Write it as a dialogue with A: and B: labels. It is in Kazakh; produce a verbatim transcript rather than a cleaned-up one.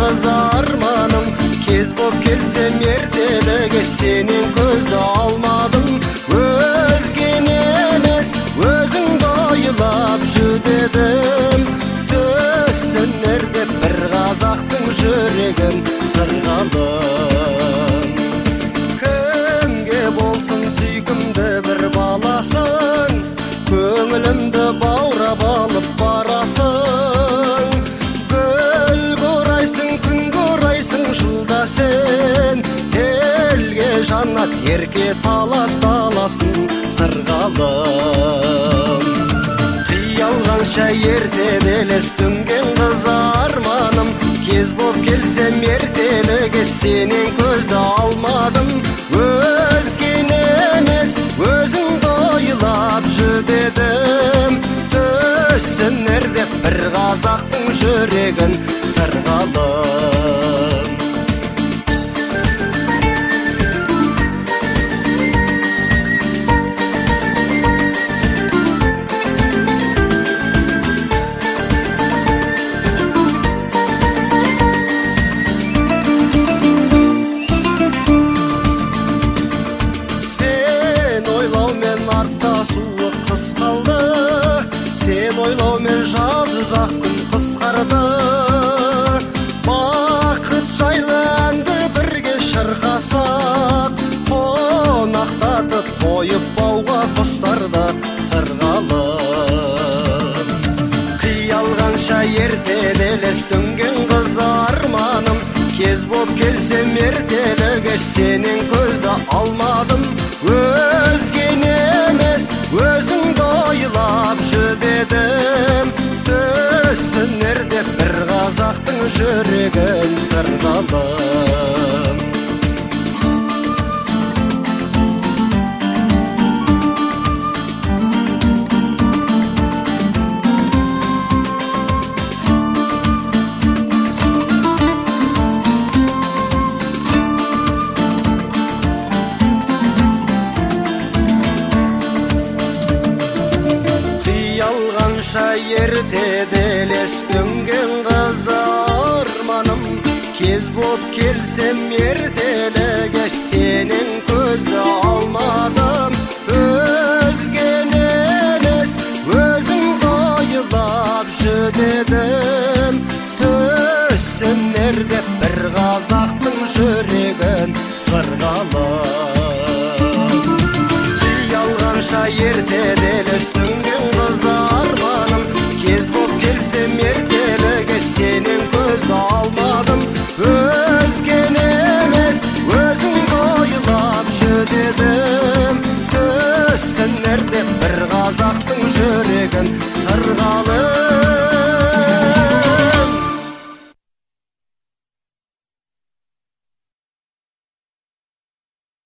A: кыз арманым, кез боп келсем ертеліге сенен көзді алмадым. Өзгені емес, өзіңді ойлап жүдедім. Төссінер деп бір қазақтың жүрегін сырғалым. Кімге болсын сүйкімді бір баласың, көңілімді баурап алып барасың. Гүл көрайсың, күн көрайсың жылда сен, елге жанат ерке талас таласын сырғалым. Қиялғанша ертеде елес түнген қыз арманым, кез боп келсем ертеліге сенен көзді алмадым. Өзгені емес, өзіңді ойлап жүдедім. Төссінер деп бір қазақтың жүрегін сырғалым. Суық қыс қалды, сен ойлаумен жаз ұзақ күн қысқарды. Бақыт жайлы әнді бірге шырқасақ, қонақтатып қойып бауға құстарды сырғалым. Қиялғанша ертеде елес түнген қыз арманым, кез боп келсем ертеліге сенен көзді алмадым. Өзгені емес, өзіңді ойлап жүдедім. Төссінер деп бір қазақтың жүрегін сырғалым. Ертеде елес түнген қыз арманым, кез боп келсем ертеліге сенен көзді алмадым. Өзгені емес, өзіңді ойлап жүдедім. Төссінер деп бір қазақтың жүрегін сырғалым. Қиялғанша ертеде